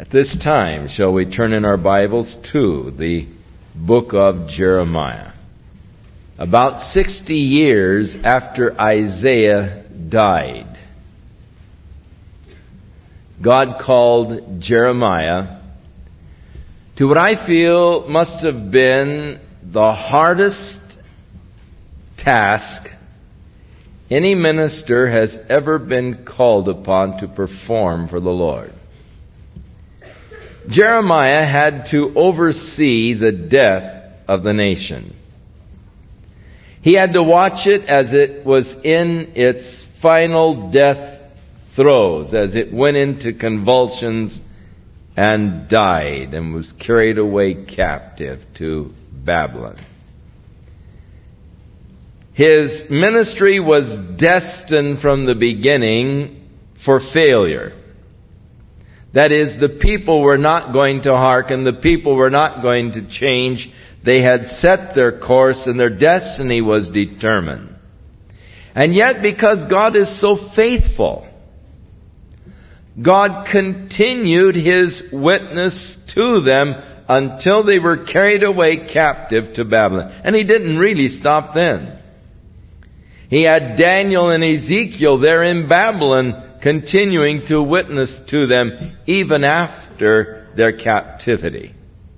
At this time, shall we turn in our Bibles to the book of Jeremiah. About 60 years after Isaiah died, God called Jeremiah to what I feel must have been the hardest task any minister has ever been called upon to perform for the Lord. Jeremiah had to oversee the death of the nation. He had to watch it as it was in its final death throes, as it went into convulsions and died and was carried away captive to Babylon. His ministry was destined from the beginning for failure. That is, the people were not going to hearken. The people were not going to change. They had set their course and their destiny was determined. And yet, because God is so faithful, God continued His witness to them until they were carried away captive to Babylon. And He didn't really stop then. He had Daniel and Ezekiel there in Babylon continuing to witness to them even after their captivity.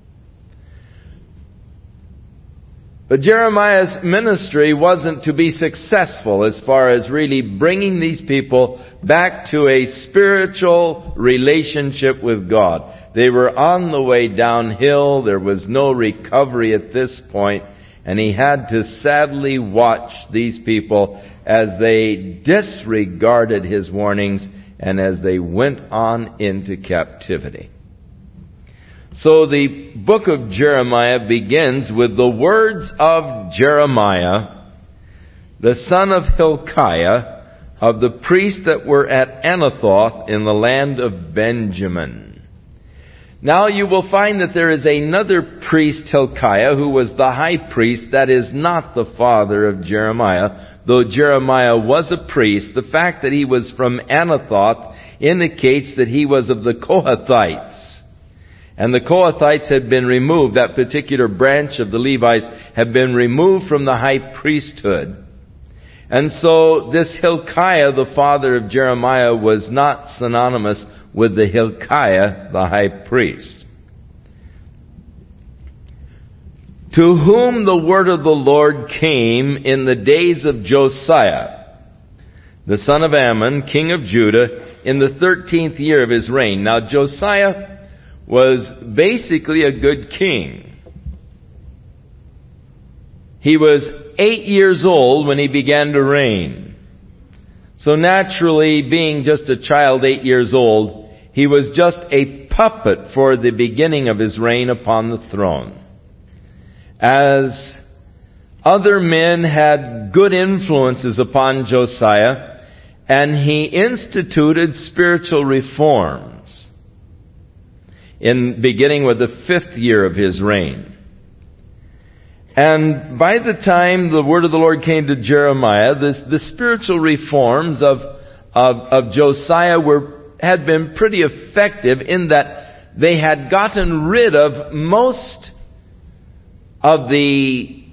But Jeremiah's ministry wasn't to be successful as far as really bringing these people back to a spiritual relationship with God. They were on the way downhill. There was no recovery at this point. And he had to sadly watch these people as they disregarded his warnings and as they went on into captivity. So the book of Jeremiah begins with the words of Jeremiah, the son of Hilkiah, of the priests that were at Anathoth in the land of Benjamin. Now you will find that there is another priest, Hilkiah, who was the high priest. That is not the father of Jeremiah. Though Jeremiah was a priest, the fact that he was from Anathoth indicates that he was of the Kohathites. And the Kohathites had been removed. That particular branch of the Levites had been removed from the high priesthood. And so this Hilkiah, the father of Jeremiah, was not synonymous with the Hilkiah, the high priest. To whom the word of the Lord came in the days of Josiah, the son of Ammon, king of Judah, in the 13th year of his reign. Now Josiah was basically a good king. He was 8 years old when he began to reign. So naturally, being just a child 8 years old, he was just a puppet for the beginning of his reign upon the throne. As other men had good influences upon Josiah, and he instituted spiritual reforms, beginning with the 5th year of his reign. And by the time the word of the Lord came to Jeremiah, the spiritual reforms of Josiah had been pretty effective in that they had gotten rid of most of the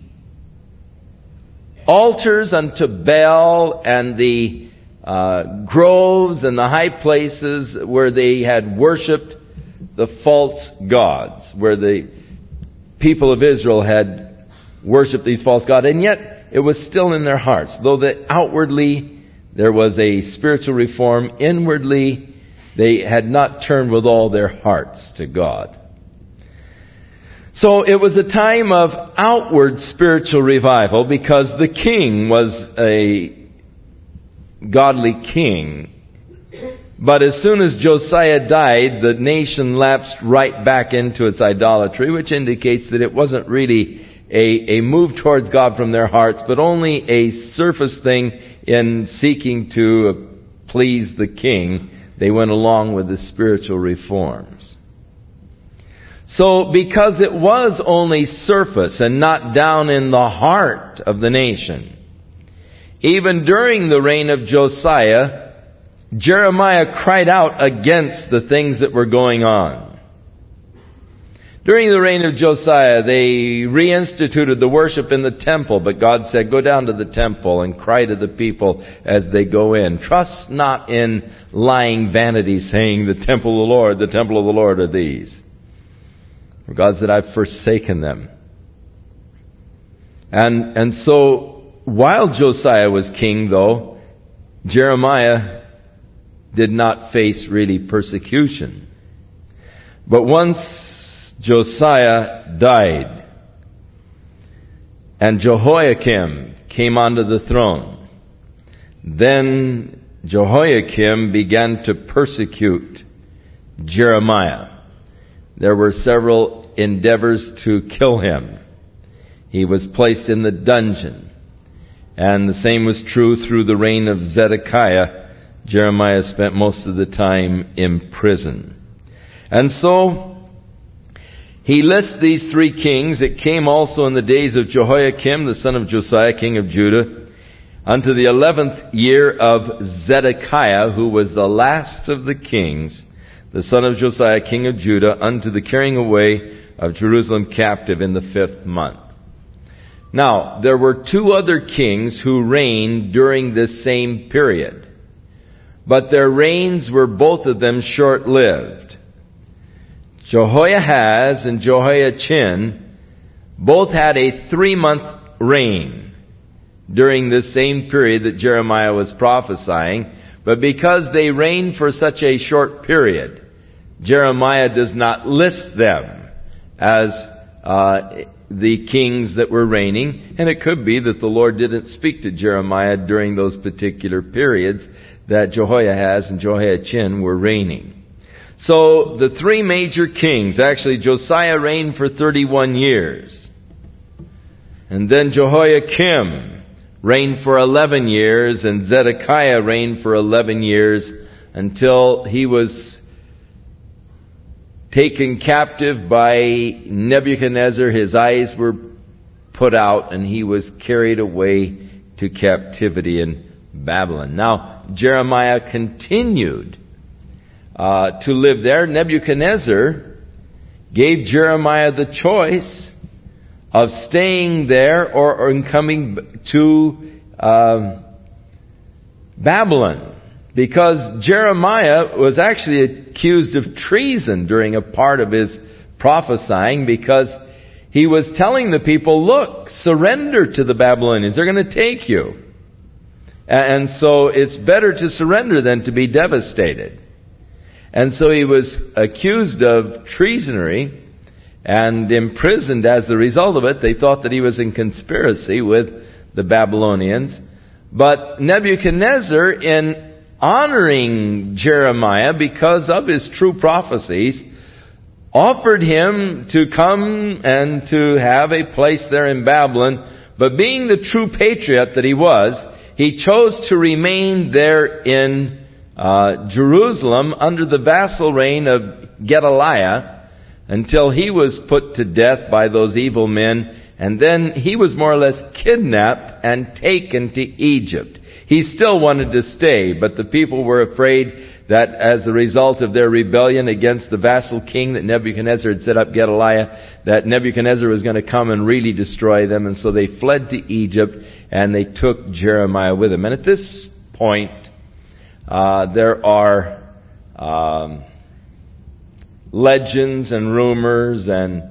altars unto Baal and the groves and the high places where they had worshipped the false gods, where the people of Israel had worshipped these false gods, and yet it was still in their hearts. Though that outwardly there was a spiritual reform, inwardly they had not turned with all their hearts to God. So it was a time of outward spiritual revival because the king was a godly king. But as soon as Josiah died, the nation lapsed right back into its idolatry, which indicates that it wasn't really a move towards God from their hearts, but only a surface thing in seeking to please the king. They went along with the spiritual reforms. So because it was only surface and not down in the heart of the nation, even during the reign of Josiah, Jeremiah cried out against the things that were going on. During the reign of Josiah, they reinstituted the worship in the temple, but God said, go down to the temple and cry to the people as they go in. Trust not in lying vanity, saying, the temple of the Lord are these. For God said, I've forsaken them. And so, while Josiah was king, though, Jeremiah did not face really persecution. But once Josiah died, and Jehoiakim came onto the throne, then Jehoiakim began to persecute Jeremiah. There were several endeavors to kill him. He was placed in the dungeon. And the same was true through the reign of Zedekiah. Jeremiah spent most of the time in prison. And so, he lists these three kings. It came also in the days of Jehoiakim, the son of Josiah, king of Judah, unto the 11th year of Zedekiah, who was the last of the kings, the son of Josiah, king of Judah, unto the carrying away of Jerusalem captive in the 5th month. Now, there were two other kings who reigned during this same period, but their reigns were both of them short-lived. Jehoahaz and Jehoiachin both had a 3-month reign during this same period that Jeremiah was prophesying, but because they reigned for such a short period, Jeremiah does not list them as the kings that were reigning, and it could be that the Lord didn't speak to Jeremiah during those particular periods that Jehoahaz and Jehoiachin were reigning. So the three major kings, actually Josiah reigned for 31 years. And then Jehoiakim reigned for 11 years, and Zedekiah reigned for 11 years until he was taken captive by Nebuchadnezzar. His eyes were put out and he was carried away to captivity in Babylon. Now, Jeremiah continued to live there. Nebuchadnezzar gave Jeremiah the choice of staying there or coming to Babylon, because Jeremiah was actually accused of treason during a part of his prophesying, because he was telling the people, look, surrender to the Babylonians. They're going to take you. And so it's better to surrender than to be devastated. And so he was accused of treasonry and imprisoned as a result of it. They thought that he was in conspiracy with the Babylonians. But Nebuchadnezzar, in honoring Jeremiah because of his true prophecies, offered him to come and to have a place there in Babylon. But being the true patriot that he was, he chose to remain there in Jerusalem under the vassal reign of Gedaliah until he was put to death by those evil men. And then he was more or less kidnapped and taken to Egypt. He still wanted to stay, but the people were afraid that as a result of their rebellion against the vassal king that Nebuchadnezzar had set up, Gedaliah, that Nebuchadnezzar was going to come and really destroy them. And so they fled to Egypt and they took Jeremiah with them. And at this point, there are legends and rumors and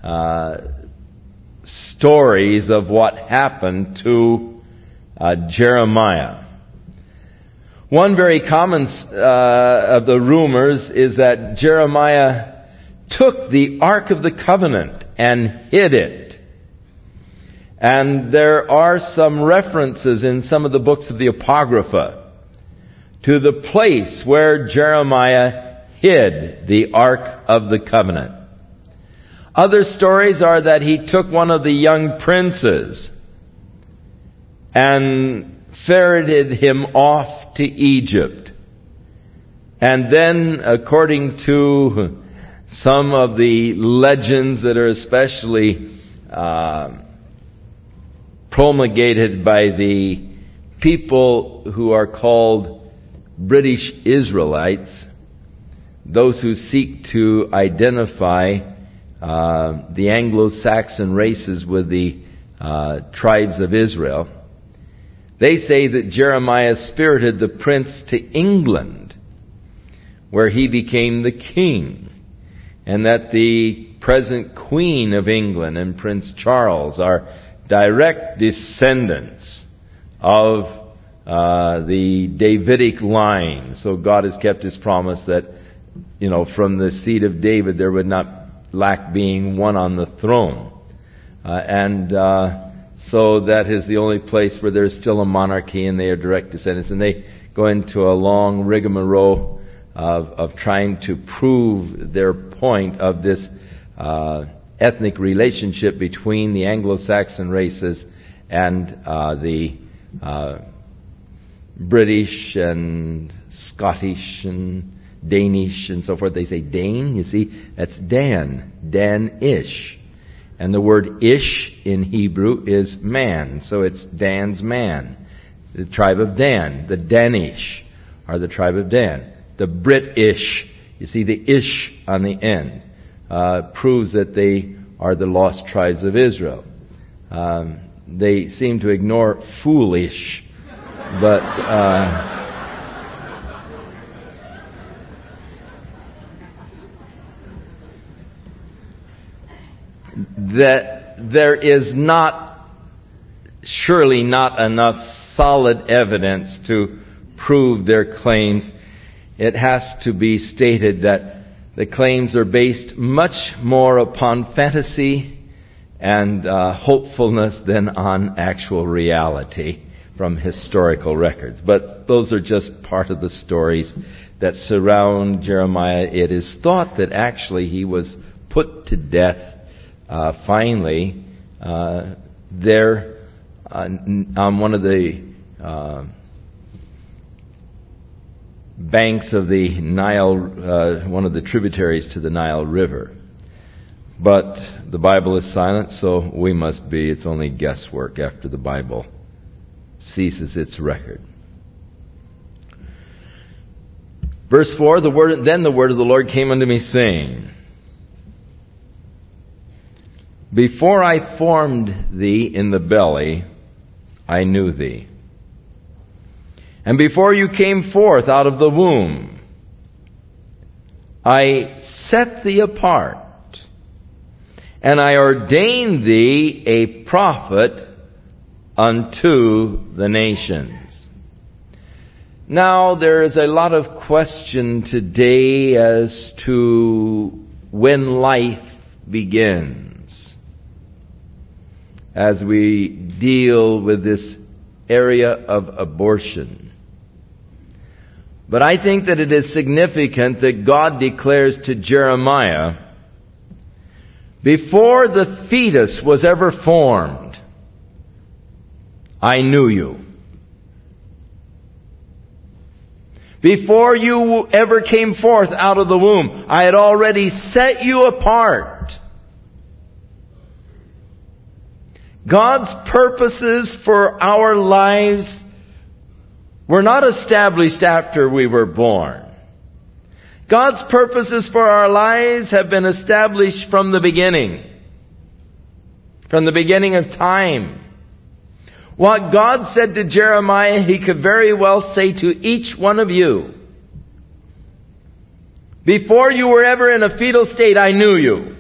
stories of what happened to Jeremiah. One very common of the rumors is that Jeremiah took the Ark of the Covenant and hid it. And there are some references in some of the books of the Apocrypha to the place where Jeremiah hid the Ark of the Covenant. Other stories are that he took one of the young princes and ferreted him off to Egypt. And then, according to some of the legends that are especially promulgated by the people who are called British Israelites, those who seek to identify the Anglo-Saxon races with the tribes of Israel, they say that Jeremiah spirited the prince to England, where he became the king, and that the present Queen of England and Prince Charles are direct descendants of the Davidic line. So God has kept His promise that, from the seed of David there would not lack being one on the throne. So that is the only place where there's still a monarchy and they are direct descendants. And they go into a long rigmarole of trying to prove their point of this ethnic relationship between the Anglo-Saxon races and the British and Scottish and Danish and so forth. They say Dane, you see, that's Dan, Dan-ish. And the word ish in Hebrew is man, so it's Dan's man. The tribe of Dan, the Danish are the tribe of Dan. The British, you see the ish on the end, proves that they are the lost tribes of Israel. They seem to ignore foolish, but that there is surely not enough solid evidence to prove their claims. It has to be stated that the claims are based much more upon fantasy and hopefulness than on actual reality from historical records. But those are just part of the stories that surround Jeremiah. It is thought that actually he was put to death finally there on one of the banks of the Nile, one of the tributaries to the Nile River. But the Bible is silent, so we must be. It's only guesswork after the Bible ceases its record. Verse 4, Then the word of the Lord came unto me, saying, Before I formed thee in the belly, I knew thee. And before you came forth out of the womb, I set thee apart, and I ordained thee a prophet unto the nations. Now, there is a lot of question today as to when life begins, as we deal with this area of abortion. But I think that it is significant that God declares to Jeremiah, before the fetus was ever formed, I knew you. Before you ever came forth out of the womb, I had already set you apart. God's purposes for our lives were not established after we were born. God's purposes for our lives have been established from the beginning of time. What God said to Jeremiah, He could very well say to each one of you. Before you were ever in a fetal state, I knew you.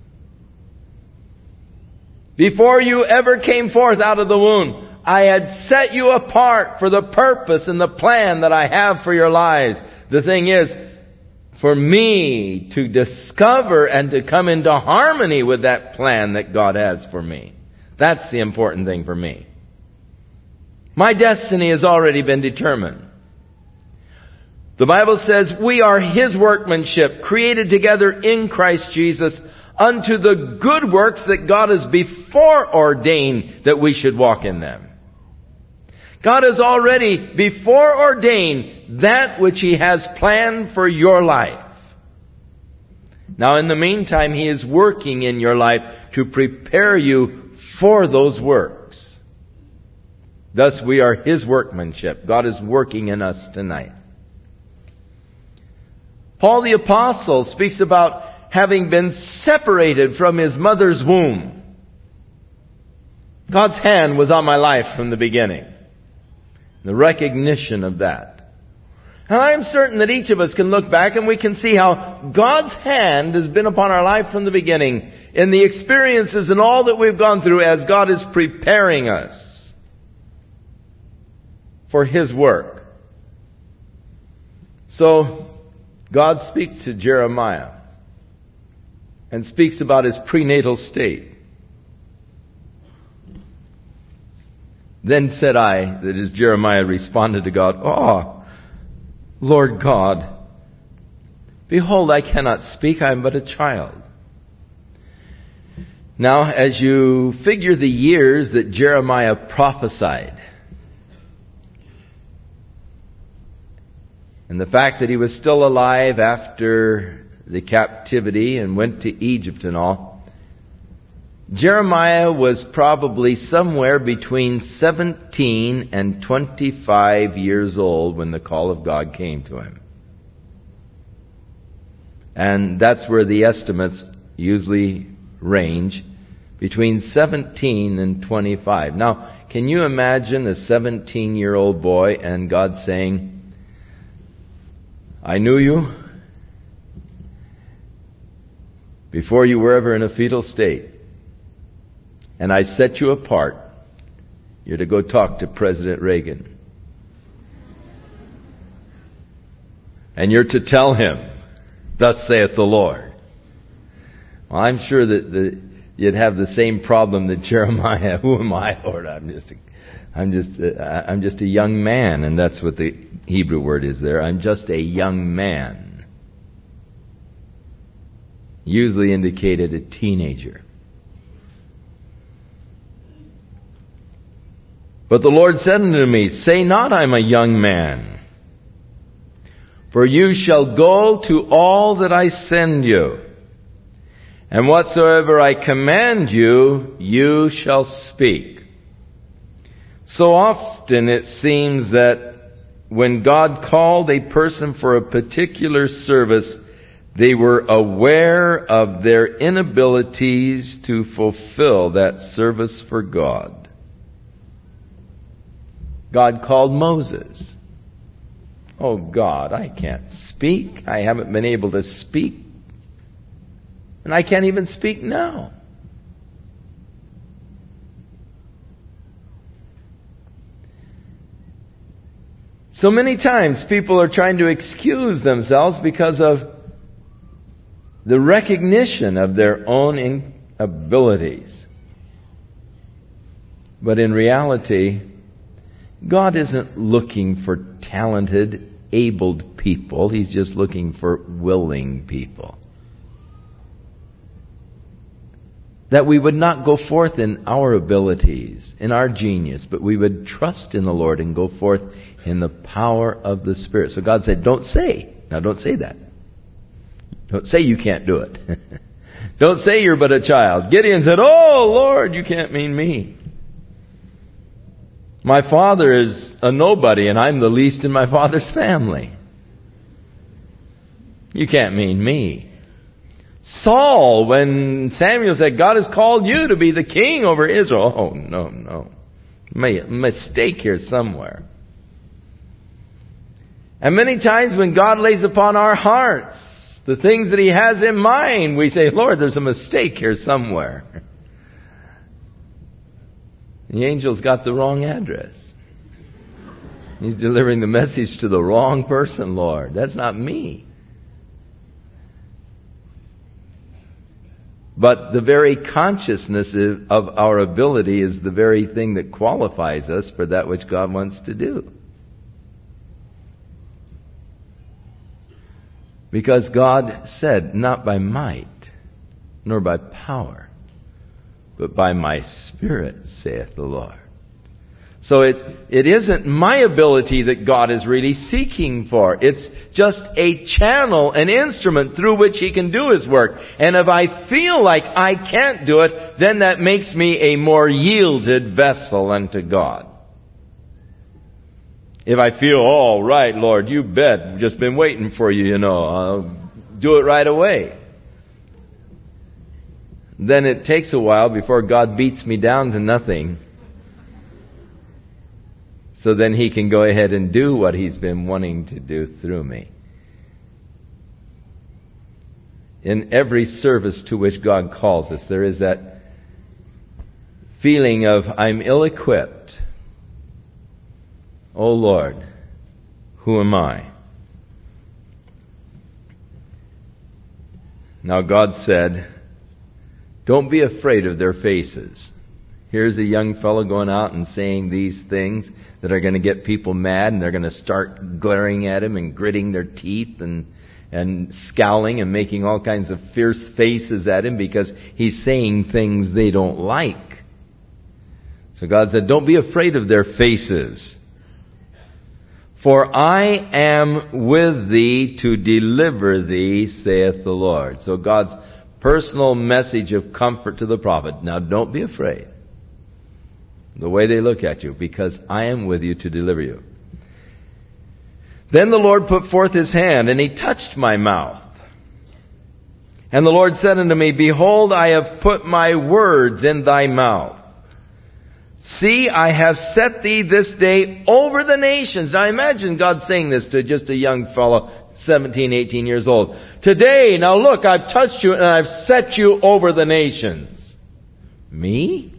Before you ever came forth out of the womb, I had set you apart for the purpose and the plan that I have for your lives. The thing is, for me to discover and to come into harmony with that plan that God has for me. That's the important thing for me. My destiny has already been determined. The Bible says we are His workmanship, created together in Christ Jesus, unto the good works that God has before ordained that we should walk in them. God has already before ordained that which He has planned for your life. Now, in the meantime, He is working in your life to prepare you for those works. Thus, we are His workmanship. God is working in us tonight. Paul the Apostle speaks about having been separated from his mother's womb. God's hand was on my life from the beginning. The recognition of that. And I am certain that each of us can look back and we can see how God's hand has been upon our life from the beginning, in the experiences and all that we've gone through as God is preparing us for His work. So, God speaks to Jeremiah and speaks about his prenatal state. Then said I, that is, Jeremiah responded to God, "Oh, Lord God, behold, I cannot speak, I am but a child." Now, as you figure the years that Jeremiah prophesied, and the fact that he was still alive after the captivity and went to Egypt and all, Jeremiah was probably somewhere between 17 and 25 years old when the call of God came to him. And that's where the estimates usually range, between 17 and 25. Now, can you imagine a 17-year-old boy and God saying, "I knew you before you were ever in a fetal state. And I set you apart. You're to go talk to President Reagan. And you're to tell him, 'Thus saith the Lord.'" Well, I'm sure that you'd have the same problem that Jeremiah. "Who am I, Lord? I'm just a young man," and that's what the Hebrew word is there. I'm just a young man. Usually indicated a teenager. But the Lord said unto me, "Say not, I'm a young man. For you shall go to all that I send you. And whatsoever I command you, you shall speak." So often it seems that when God called a person for a particular service, they were aware of their inabilities to fulfill that service for God. God called Moses. "Oh God, I can't speak. I haven't been able to speak. And I can't even speak now." So many times people are trying to excuse themselves because of the recognition of their own inabilities. But in reality, God isn't looking for talented, abled people. He's just looking for willing people. That we would not go forth in our abilities, in our genius, but we would trust in the Lord and go forth in the power of the Spirit. So God said, don't say that. Don't say you can't do it. Don't say you're but a child. Gideon said, "Oh Lord, you can't mean me. My father is a nobody and I'm the least in my father's family. You can't mean me." Saul, when Samuel said, "God has called you to be the king over Israel." "Oh, no. Mistake here somewhere." And many times when God lays upon our hearts the things that He has in mind, we say, "Lord, there's a mistake here somewhere. The angel's got the wrong address. He's delivering the message to the wrong person, Lord. That's not me." But the very consciousness of our ability is the very thing that qualifies us for that which God wants to do. Because God said, "Not by might, nor by power, but by my Spirit, saith the Lord." So it isn't my ability that God is really seeking for. It's just a channel, an instrument through which He can do His work. And if I feel like I can't do it, then that makes me a more yielded vessel unto God. If I feel, all right, Lord, you bet, just been waiting for you, I'll do it right away. Then it takes a while before God beats me down to nothing. So then He can go ahead and do what He's been wanting to do through me. In every service to which God calls us, there is that feeling of, I'm ill-equipped. Oh Lord, who am I? Now God said, don't be afraid of their faces. Here's a young fellow going out and saying these things that are going to get people mad, and they're going to start glaring at him and gritting their teeth and scowling and making all kinds of fierce faces at him because he's saying things they don't like. So God said, don't be afraid of their faces. For I am with thee to deliver thee, saith the Lord. So God's personal message of comfort to the prophet. Now don't be afraid. The way they look at you, because I am with you to deliver you. Then the Lord put forth His hand, and He touched my mouth. And the Lord said unto me, behold, I have put my words in thy mouth. See, I have set thee this day over the nations. Now imagine God saying this to just a young fellow, 17, 18 years old. Today, now look, I've touched you and I've set you over the nations. Me?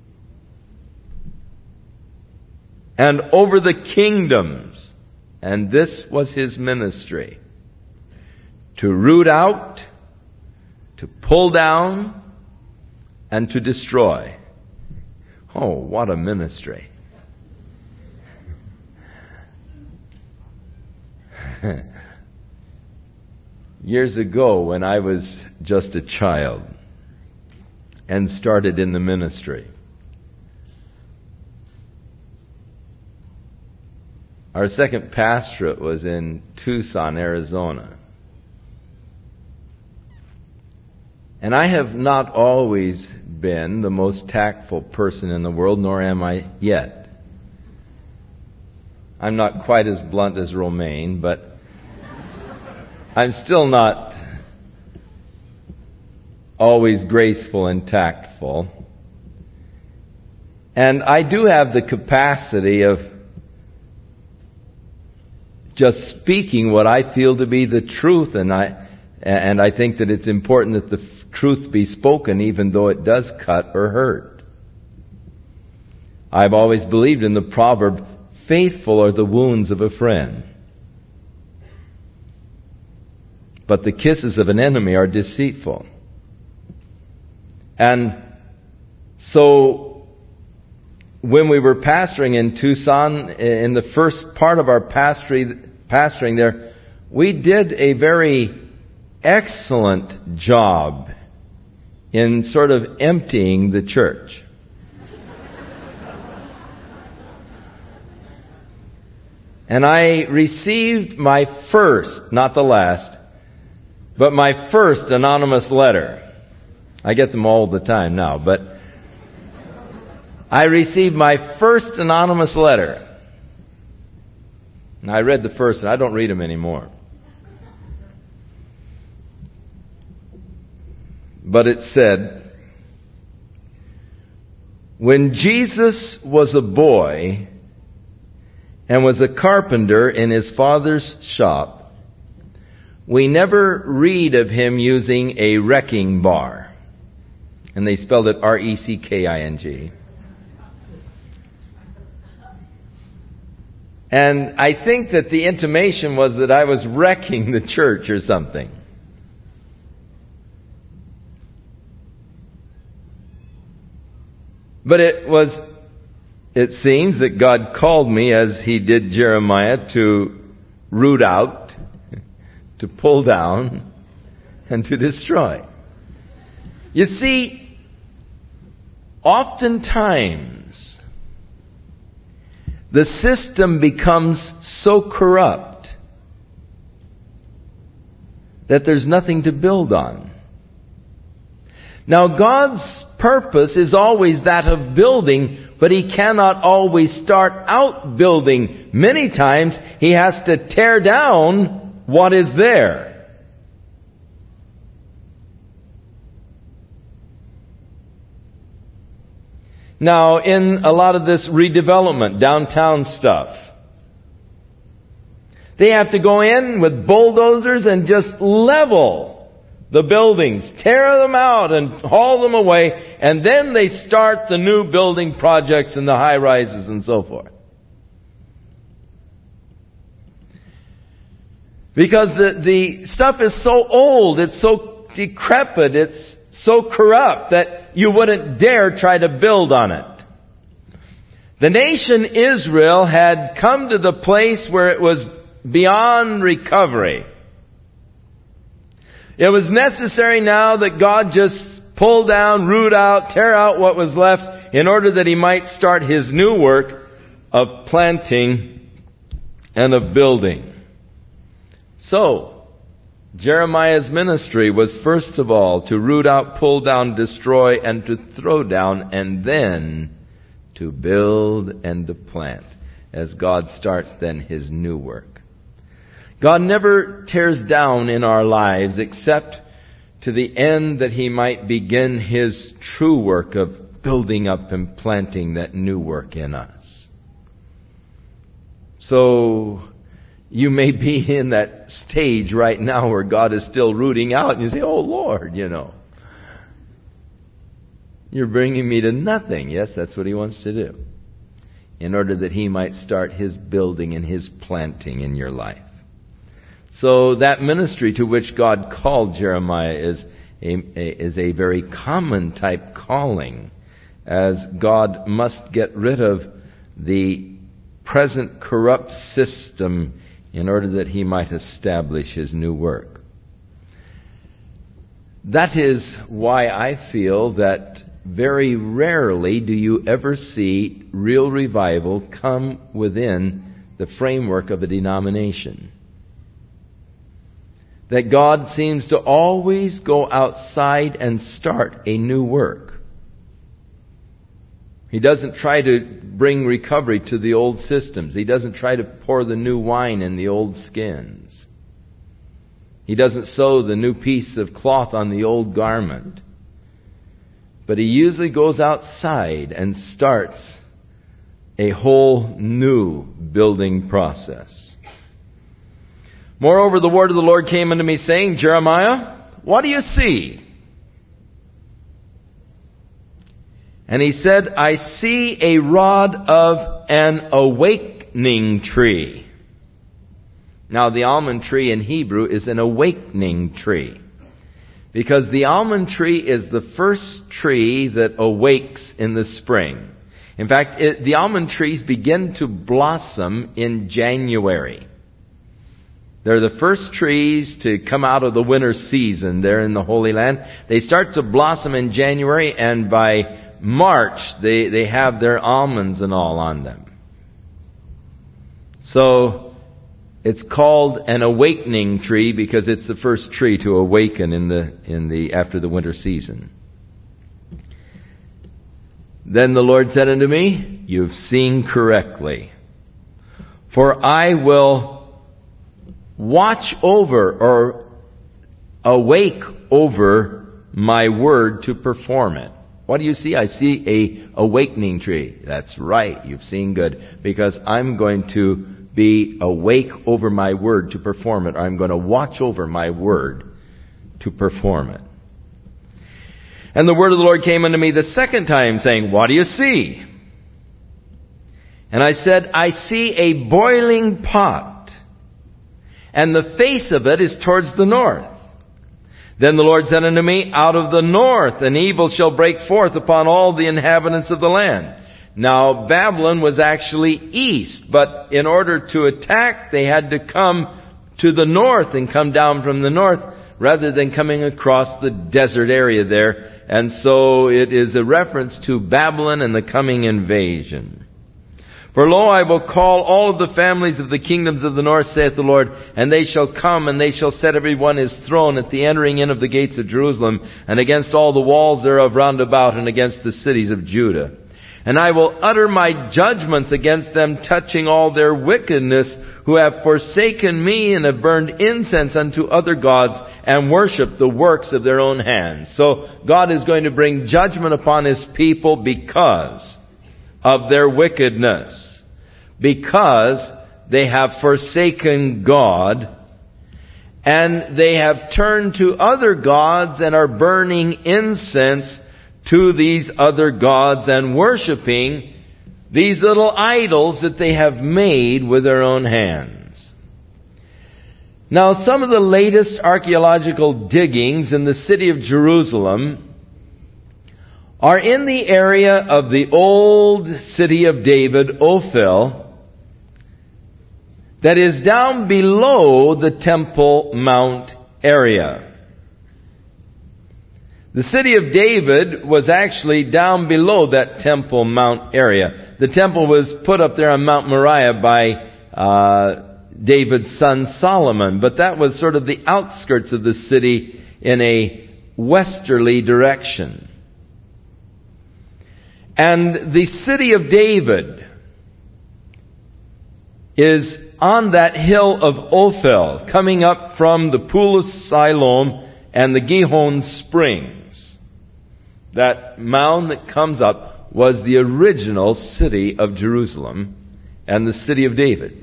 And over the kingdoms. And this was His ministry. To root out, to pull down, and to destroy. Oh, what a ministry. Years ago, when I was just a child and started in the ministry, our second pastorate was in Tucson, Arizona. And I have not always been the most tactful person in the world, nor am I yet. I'm not quite as blunt as Romaine, but I'm still not always graceful and tactful. And I do have the capacity of just speaking what I feel to be the truth, and I think that it's important that the truth be spoken even though it does cut or hurt. I've always believed in the proverb, faithful are the wounds of a friend, but the kisses of an enemy are deceitful. And so when we were pastoring in Tucson, in the first part of our pastoring there, we did a very excellent job in sort of emptying the church. And I received my first, not the last, but my first anonymous letter. I get them all the time now, but I received my first anonymous letter. And I read the first, and I don't read them anymore. But it said, when Jesus was a boy and was a carpenter in his father's shop, we never read of him using a wrecking bar. And they spelled it R-E-C-K-I-N-G. And I think that the intimation was that I was wrecking the church or something. But it seems that God called me, as He did Jeremiah, to root out, to pull down, and to destroy. You see, oftentimes, the system becomes so corrupt that there's nothing to build on. Now, God's purpose is always that of building, but He cannot always start out building. Many times, He has to tear down what is there. Now, in a lot of this redevelopment, downtown stuff, they have to go in with bulldozers and just level the buildings, tear them out and haul them away, and then they start the new building projects and the high-rises and so forth. Because the stuff is so old, it's so decrepit, it's so corrupt that you wouldn't dare try to build on it. The nation Israel had come to the place where it was beyond recovery. It was necessary now that God just pull down, root out, tear out what was left in order that He might start His new work of planting and of building. So, Jeremiah's ministry was first of all to root out, pull down, destroy, and to throw down, and then to build and to plant, as God starts then His new work. God never tears down in our lives except to the end that He might begin His true work of building up and planting that new work in us. So, you may be in that stage right now where God is still rooting out, and you say, "Oh Lord, you're bringing me to nothing." Yes, that's what He wants to do, in order that He might start His building and His planting in your life. So that ministry to which God called Jeremiah is a very common type calling, as God must get rid of the present corrupt system in order that He might establish His new work. That is why I feel that very rarely do you ever see real revival come within the framework of a denomination. That God seems to always go outside and start a new work. He doesn't try to bring recovery to the old systems. He doesn't try to pour the new wine in the old skins. He doesn't sew the new piece of cloth on the old garment. But He usually goes outside and starts a whole new building process. Moreover, the word of the Lord came unto me, saying, "Jeremiah, what do you see?" And he said, "I see a rod of an awakening tree." Now, the almond tree in Hebrew is an awakening tree, because the almond tree is the first tree that awakes in the spring. In fact, the almond trees begin to blossom in January. They're the first trees to come out of the winter season there in the Holy Land. They start to blossom in January, and by March, they have their almonds and all on them. So, it's called an awakening tree because it's the first tree to awaken after the winter season. Then the Lord said unto me, "You've seen correctly. For I will watch over or awake over my word to perform it." What do you see? I see a awakening tree. That's right. You've seen good. Because I'm going to be awake over my word to perform it. I'm going to watch over my word to perform it. And the word of the Lord came unto me the second time, saying, "What do you see?" And I said, "I see a boiling pot, and the face of it is towards the north." Then the Lord said unto me, "Out of the north an evil shall break forth upon all the inhabitants of the land." Now, Babylon was actually east, but in order to attack, they had to come to the north and come down from the north, rather than coming across the desert area there. And so it is a reference to Babylon and the coming invasion. For lo, I will call all of the families of the kingdoms of the north, saith the Lord, and they shall come, and they shall set every one his throne at the entering in of the gates of Jerusalem, and against all the walls thereof round about, and against the cities of Judah. And I will utter my judgments against them, touching all their wickedness, who have forsaken me, and have burned incense unto other gods, and worshipped the works of their own hands. So God is going to bring judgment upon His people because of their wickedness. Because they have forsaken God, and they have turned to other gods and are burning incense to these other gods and worshiping these little idols that they have made with their own hands. Now, some of the latest archaeological diggings in the city of Jerusalem are in the area of the old city of David, Ophel, that is down below the Temple Mount area. The city of David was actually down below that Temple Mount area. The temple was put up there on Mount Moriah by David's son Solomon, but that was sort of the outskirts of the city in a westerly direction. And the city of David is on that hill of Ophel, coming up from the pool of Siloam and the Gihon Springs. That mound that comes up was the original city of Jerusalem and the city of David.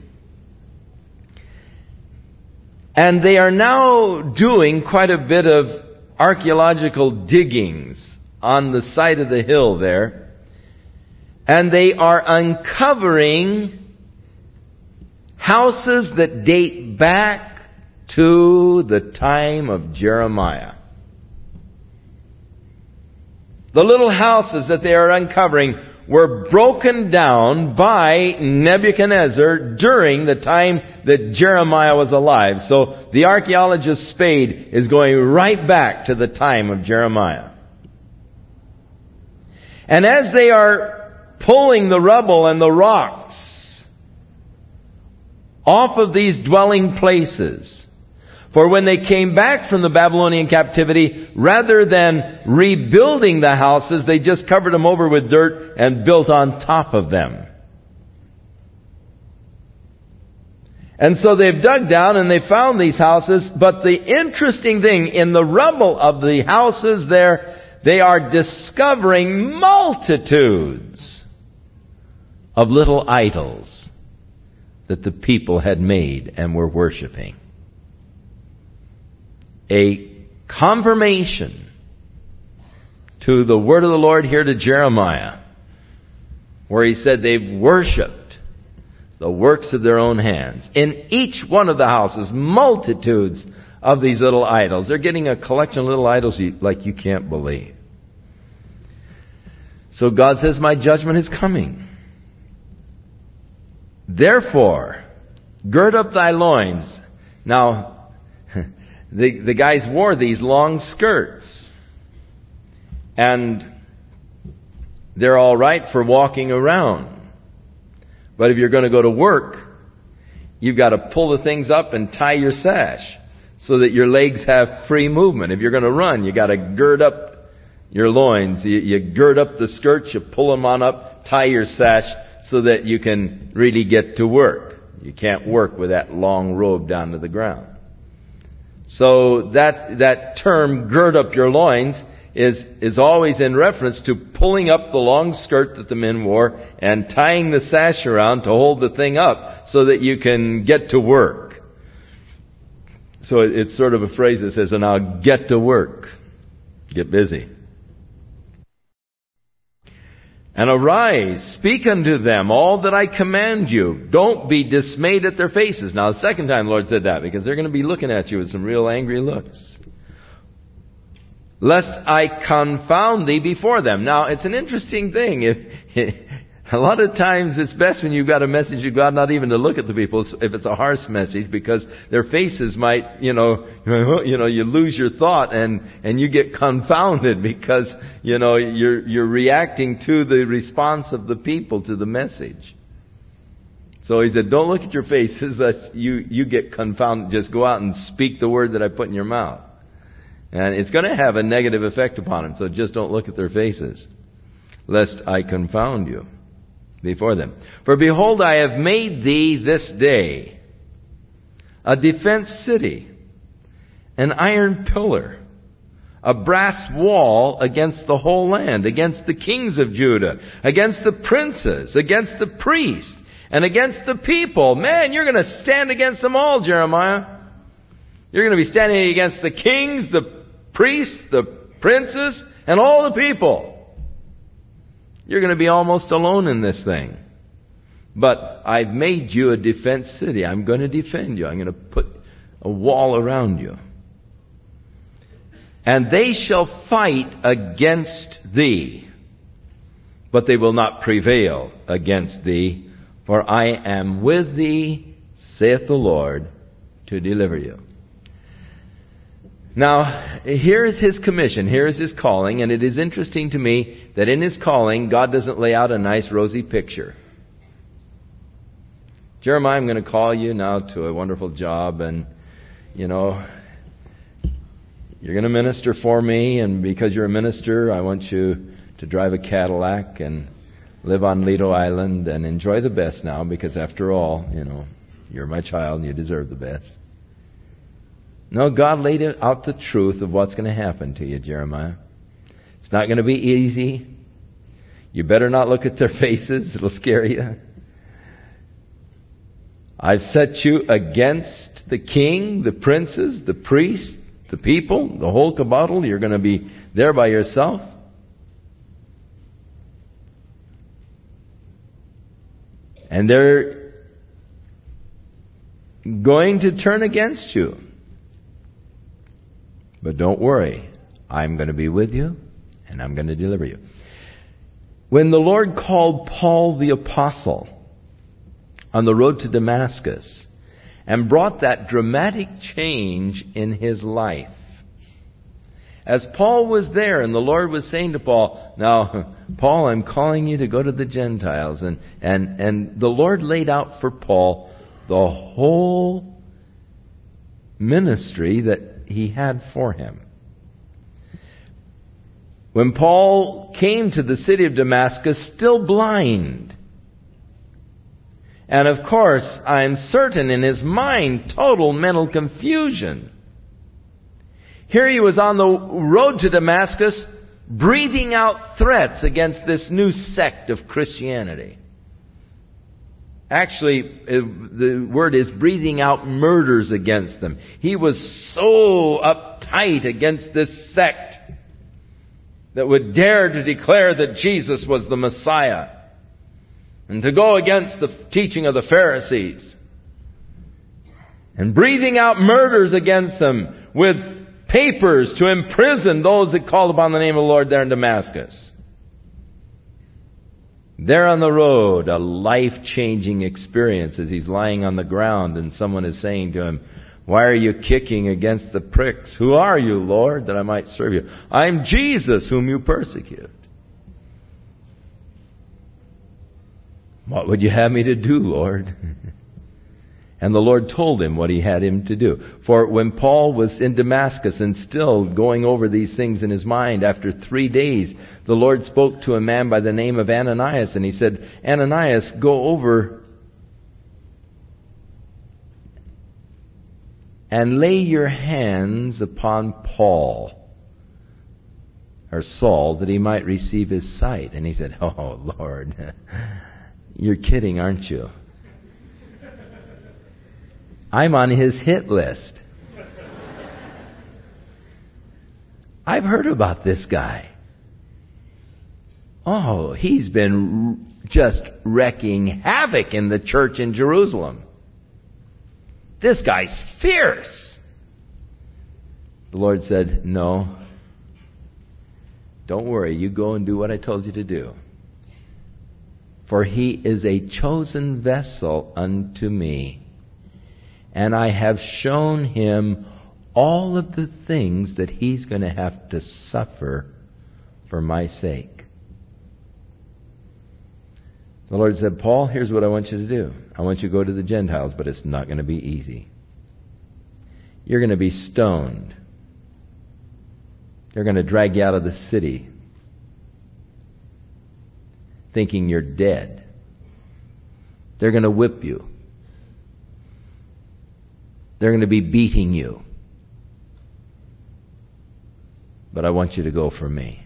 And they are now doing quite a bit of archaeological diggings on the side of the hill there. And they are uncovering houses that date back to the time of Jeremiah. The little houses that they are uncovering were broken down by Nebuchadnezzar during the time that Jeremiah was alive. So the archaeologist Spade is going right back to the time of Jeremiah. And as they are pulling the rubble and the rocks off of these dwelling places, for when they came back from the Babylonian captivity, rather than rebuilding the houses, they just covered them over with dirt and built on top of them. And so they've dug down and they found these houses, but the interesting thing, in the rubble of the houses there, they are discovering multitudes of little idols that the people had made and were worshiping. A confirmation to the word of the Lord here to Jeremiah, where he said they've worshipped the works of their own hands. In each one of the houses, multitudes of these little idols. They're getting a collection of little idols like you can't believe. So God says, my judgment is coming. Therefore, gird up thy loins. Now, the guys wore these long skirts. And they're all right for walking around. But if you're going to go to work, you've got to pull the things up and tie your sash so that your legs have free movement. If you're going to run, you've got to gird up your loins. You gird up the skirts, you pull them on up, tie your sash, so that you can really get to work. You can't work with that long robe down to the ground. So that term, gird up your loins, is always in reference to pulling up the long skirt that the men wore and tying the sash around to hold the thing up so that you can get to work. So it's sort of a phrase that says, now get to work. Get busy. And arise, speak unto them all that I command you. Don't be dismayed at their faces. Now, the second time the Lord said that, because they're going to be looking at you with some real angry looks. Lest I confound thee before them. Now, it's an interesting thing. A lot of times it's best when you've got a message of God not even to look at the people if it's a harsh message, because their faces might, you lose your thought and you get confounded because, you're reacting to the response of the people to the message. So he said, don't look at your faces lest you get confounded. Just go out and speak the word that I put in your mouth. And it's going to have a negative effect upon them. So just don't look at their faces, lest I confound you before them. For behold, I have made thee this day a defense city, an iron pillar, a brass wall against the whole land, against the kings of Judah, against the princes, against the priests, and against the people. Man, you're going to stand against them all, Jeremiah. You're going to be standing against the kings, the priests, the princes, and all the people. You're going to be almost alone in this thing. But I've made you a defense city. I'm going to defend you. I'm going to put a wall around you. And they shall fight against thee, but they will not prevail against thee, for I am with thee, saith the Lord, to deliver you. Now, here is his commission, here is his calling, and it is interesting to me that in his calling, God doesn't lay out a nice rosy picture. Jeremiah, I'm going to call you now to a wonderful job, and, you're going to minister for me, and because you're a minister, I want you to drive a Cadillac and live on Lido Island and enjoy the best now, because after all, you're my child and you deserve the best. No, God laid out the truth of what's going to happen to you, Jeremiah. It's not going to be easy. You better not look at their faces. It'll scare you. I've set you against the king, the princes, the priests, the people, the whole cabal. You're going to be there by yourself. And they're going to turn against you. But don't worry. I'm going to be with you, and I'm going to deliver you. When the Lord called Paul the apostle on the road to Damascus, and brought that dramatic change in his life. As Paul was there, and the Lord was saying to Paul, now, Paul, I'm calling you to go to the Gentiles. And the Lord laid out for Paul the whole ministry that he had for him. When Paul came to the city of Damascus, still blind, and of course, I'm certain in his mind, total mental confusion. Here he was on the road to Damascus, breathing out threats against this new sect of Christianity. Actually, the word is breathing out murders against them. He was so uptight against this sect that would dare to declare that Jesus was the Messiah, and to go against the teaching of the Pharisees, and breathing out murders against them with papers to imprison those that called upon the name of the Lord there in Damascus. There on the road, a life-changing experience as he's lying on the ground and someone is saying to him, why are you kicking against the pricks? Who are you, Lord, that I might serve you? I'm Jesus whom you persecute. What would you have me to do, Lord? And the Lord told him what he had him to do. For when Paul was in Damascus and still going over these things in his mind, after 3 days, the Lord spoke to a man by the name of Ananias, and he said, Ananias, go over and lay your hands upon Paul, or Saul, that he might receive his sight. And he said, oh, Lord, you're kidding, aren't you? I'm on his hit list. I've heard about this guy. Oh, he's been just wreaking havoc in the church in Jerusalem. This guy's fierce. The Lord said, no. Don't worry, you go and do what I told you to do. For he is a chosen vessel unto me. And I have shown him all of the things that he's going to have to suffer for my sake. The Lord said, Paul, here's what I want you to do. I want you to go to the Gentiles, but it's not going to be easy. You're going to be stoned. They're going to drag you out of the city thinking you're dead. They're going to whip you. They're going to be beating you. But I want you to go for me.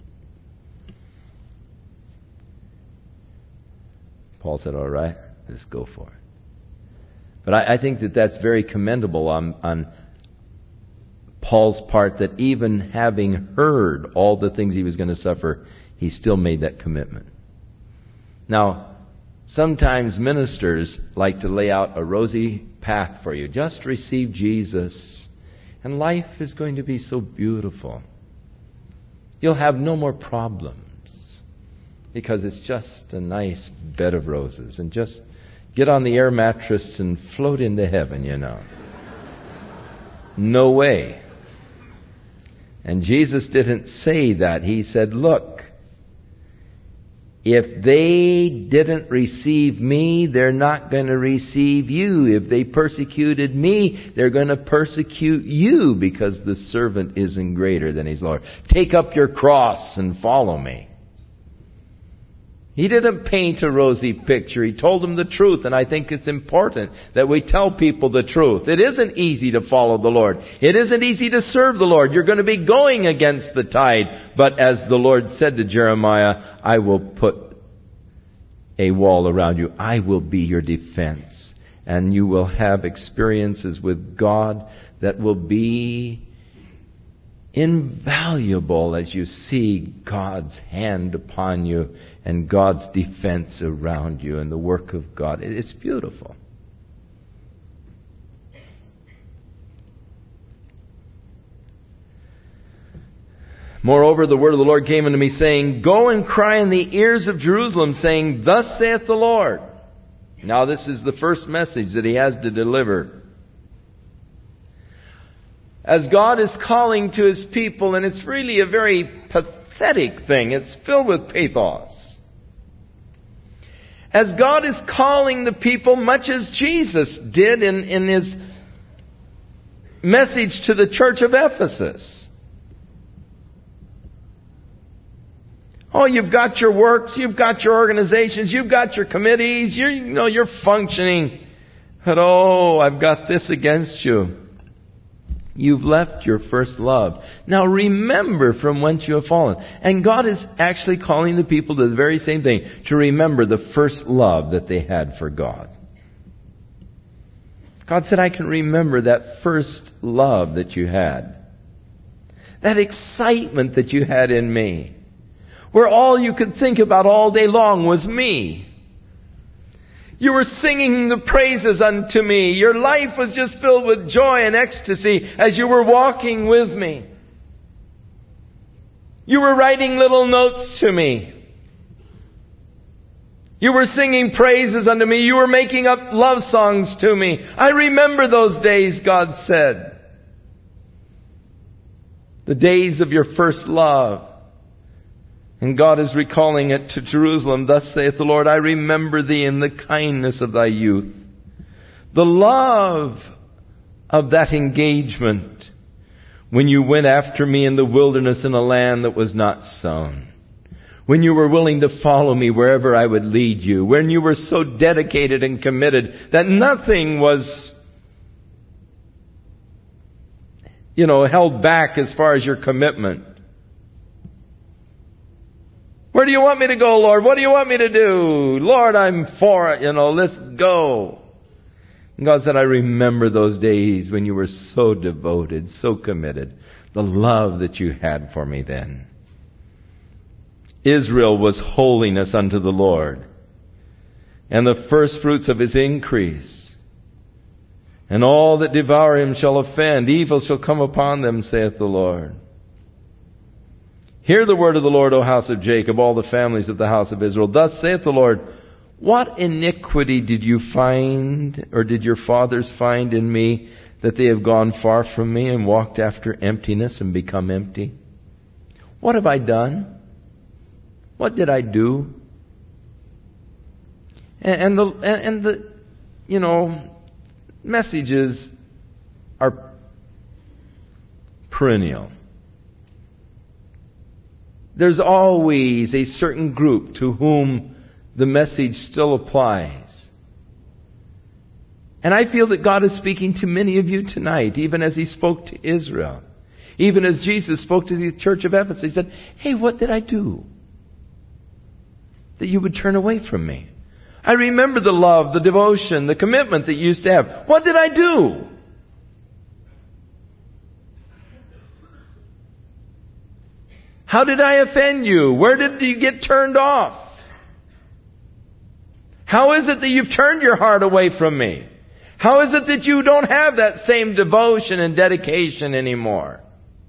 Paul said, all right, let's go for it. But I think that that's very commendable on Paul's part, that even having heard all the things he was going to suffer, he still made that commitment. Now, sometimes ministers like to lay out a rosy path for you. Just receive Jesus, and life is going to be so beautiful. You'll have no more problems, because it's just a nice bed of roses. And just get on the air mattress and float into heaven, you know. No way. And Jesus didn't say that. He said, look, if they didn't receive me, they're not going to receive you. If they persecuted me, they're going to persecute you, because the servant isn't greater than his Lord. Take up your cross and follow me. He didn't paint a rosy picture. He told them the truth, and I think it's important that we tell people the truth. It isn't easy to follow the Lord. It isn't easy to serve the Lord. You're going to be going against the tide. But as the Lord said to Jeremiah, I will put a wall around you. I will be your defense. And you will have experiences with God that will be invaluable as you see God's hand upon you and God's defense around you and the work of God. It's beautiful. Moreover, the word of the Lord came unto me, saying, Go and cry in the ears of Jerusalem, saying, Thus saith the Lord. Now this is the first message that he has to deliver. As God is calling to his people, and it's really a very pathetic thing. It's filled with pathos. As God is calling the people, much as Jesus did in his message to the church of Ephesus. Oh, you've got your works, you've got your organizations, you've got your committees, you're functioning. But I've got this against you. You've left your first love. Now remember from whence you have fallen. And God is actually calling the people to the very same thing, to remember the first love that they had for God. God said, I can remember that first love that you had. That excitement that you had in me. Where all you could think about all day long was me. You were singing the praises unto me. Your life was just filled with joy and ecstasy as you were walking with me. You were writing little notes to me. You were singing praises unto me. You were making up love songs to me. I remember those days, God said. The days of your first love. And God is recalling it to Jerusalem. Thus saith the Lord, I remember thee in the kindness of thy youth. The love of that engagement when you went after me in the wilderness in a land that was not sown. When you were willing to follow me wherever I would lead you. When you were so dedicated and committed that nothing was, held back as far as your commitment. Where do you want me to go, Lord? What do you want me to do? Lord, I'm for it, let's go. And God said, I remember those days when you were so devoted, so committed. The love that you had for me then. Israel was holiness unto the Lord, and the first fruits of his increase. And all that devour him shall offend. Evil shall come upon them, saith the Lord. Hear the word of the Lord, O house of Jacob, all the families of the house of Israel. Thus saith the Lord, what iniquity did you find, or did your fathers find in me, that they have gone far from me and walked after emptiness and become empty? What have I done? What did I do? And the messages are perennial. There's always a certain group to whom the message still applies. And I feel that God is speaking to many of you tonight, even as He spoke to Israel. Even as Jesus spoke to the church of Ephesus. He said, hey, what did I do that you would turn away from me? I remember the love, the devotion, the commitment that you used to have. What did I do? How did I offend you? Where did you get turned off? How is it that you've turned your heart away from me? How is it that you don't have that same devotion and dedication anymore?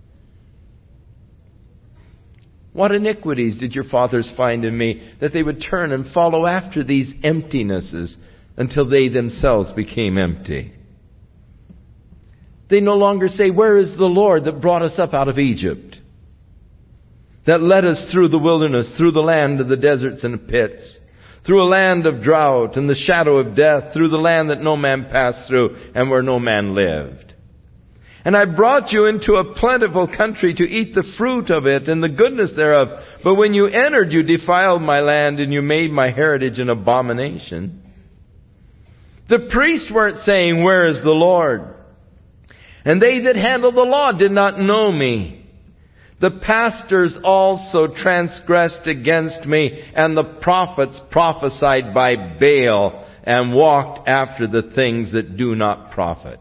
What iniquities did your fathers find in me that they would turn and follow after these emptinesses until they themselves became empty? They no longer say, where is the Lord that brought us up out of Egypt? That led us through the wilderness, through the land of the deserts and the pits, through a land of drought and the shadow of death, through the land that no man passed through and where no man lived. And I brought you into a plentiful country to eat the fruit of it and the goodness thereof. But when you entered, you defiled my land and you made my heritage an abomination. The priests weren't saying, where is the Lord? And they that handle the law did not know me. The pastors also transgressed against me, and the prophets prophesied by Baal and walked after the things that do not profit.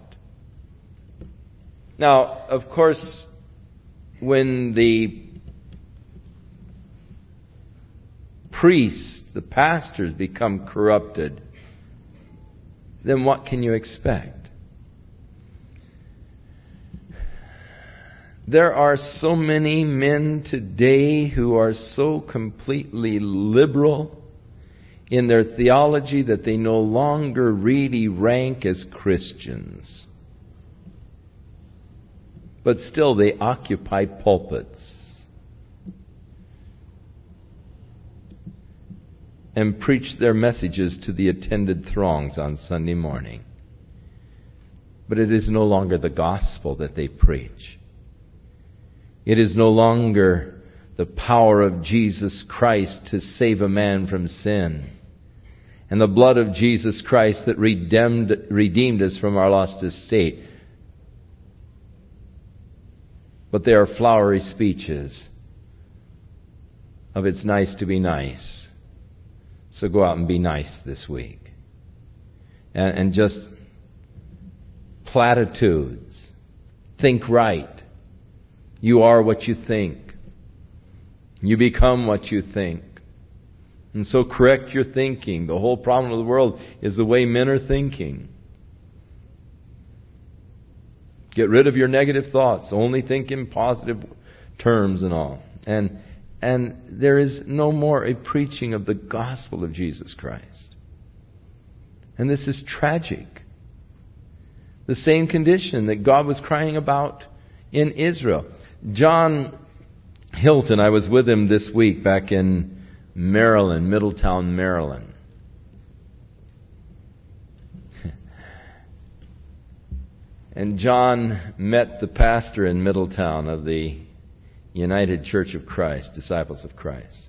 Now, of course, when the priests, the pastors become corrupted, then what can you expect? There are so many men today who are so completely liberal in their theology that they no longer really rank as Christians. But still they occupy pulpits and preach their messages to the attended throngs on Sunday morning. But it is no longer the gospel that they preach. It is no longer the power of Jesus Christ to save a man from sin, and the blood of Jesus Christ that redeemed us from our lost estate. But they are flowery speeches of it's nice to be nice. So go out and be nice this week. And just platitudes. Think right. You are what you think. You become what you think. And so correct your thinking. The whole problem of the world is the way men are thinking. Get rid of your negative thoughts. Only think in positive terms and all. And there is no more a preaching of the gospel of Jesus Christ. And this is tragic. The same condition that God was crying about in Israel. John Hilton, I was with him this week back in Maryland, Middletown, Maryland. And John met the pastor in Middletown of the United Church of Christ, Disciples of Christ.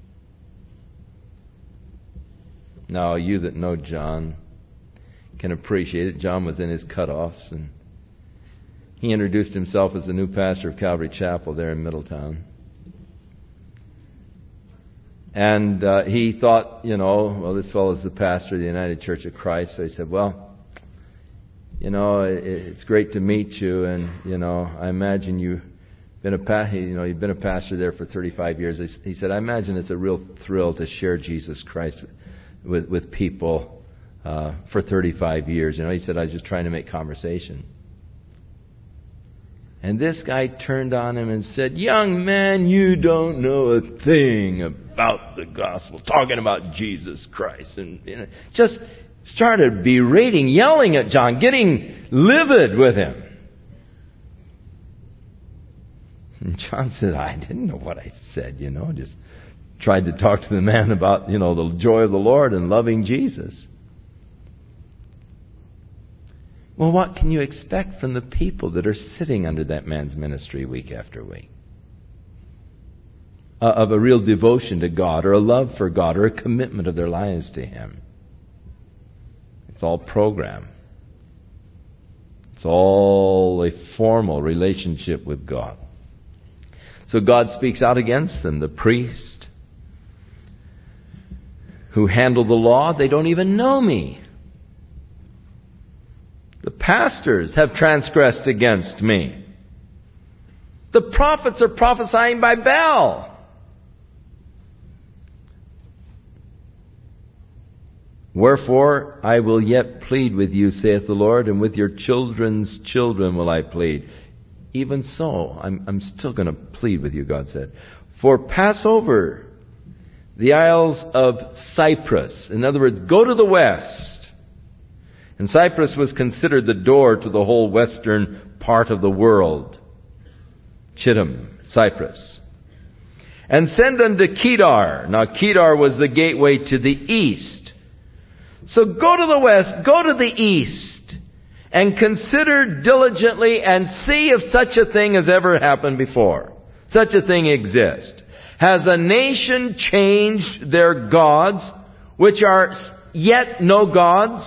Now, you that know John can appreciate it. John was in his cutoffs, and he introduced himself as the new pastor of Calvary Chapel there in Middletown. And he thought, well, this fellow's the pastor of the United Church of Christ. So he said, well, it's great to meet you, and I imagine you've been a pastor there for 35 years. He said, I imagine it's a real thrill to share Jesus Christ with people for 35 years. He said, I was just trying to make conversation. And this guy turned on him and said, young man, you don't know a thing about the gospel, talking about Jesus Christ. And just started berating, yelling at John, getting livid with him. And John said, I didn't know what I said, just tried to talk to the man about, the joy of the Lord and loving Jesus. Well, what can you expect from the people that are sitting under that man's ministry week after week? Of a real devotion to God, or a love for God, or a commitment of their lives to Him. It's all program. It's all a formal relationship with God. So God speaks out against them. The priest who handle the law, they don't even know me. The pastors have transgressed against me. The prophets are prophesying by Baal. Wherefore I will yet plead with you, saith the Lord, and with your children's children will I plead. Even so, I'm still going to plead with you, God said. For pass over the Isles of Cyprus. In other words, go to the west. And Cyprus was considered the door to the whole western part of the world. Chittim, Cyprus. And send unto Kedar. Now Kedar was the gateway to the east. So go to the west, go to the east, and consider diligently and see if such a thing has ever happened before. Such a thing exists. Has a nation changed their gods, which are yet no gods?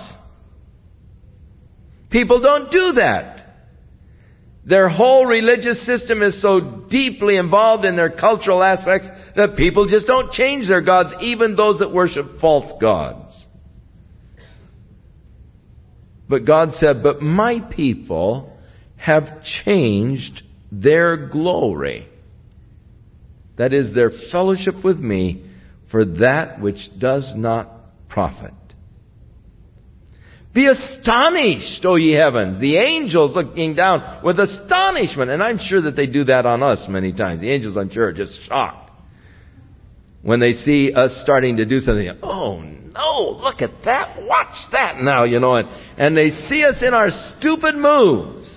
People don't do that. Their whole religious system is so deeply involved in their cultural aspects that people just don't change their gods, even those that worship false gods. But God said, but my people have changed their glory. That is, their fellowship with me, for that which does not profit. Be astonished, O ye heavens. The angels looking down with astonishment. And I'm sure that they do that on us many times. The angels, I'm sure, are just shocked when they see us starting to do something. Oh, no, look at that. Watch that now, and they see us in our stupid moves.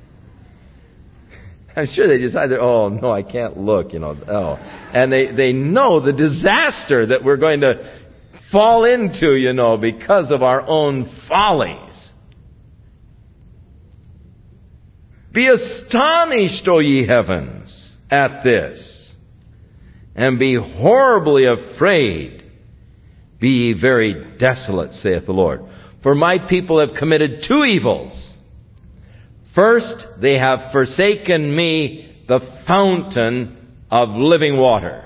I'm sure they decide, oh, no, I can't look, And they know the disaster that we're going to fall into, because of our own follies. Be astonished, O ye heavens, at this, and be horribly afraid. Be ye very desolate, saith the Lord. For my people have committed two evils. First, they have forsaken me, the fountain of living water.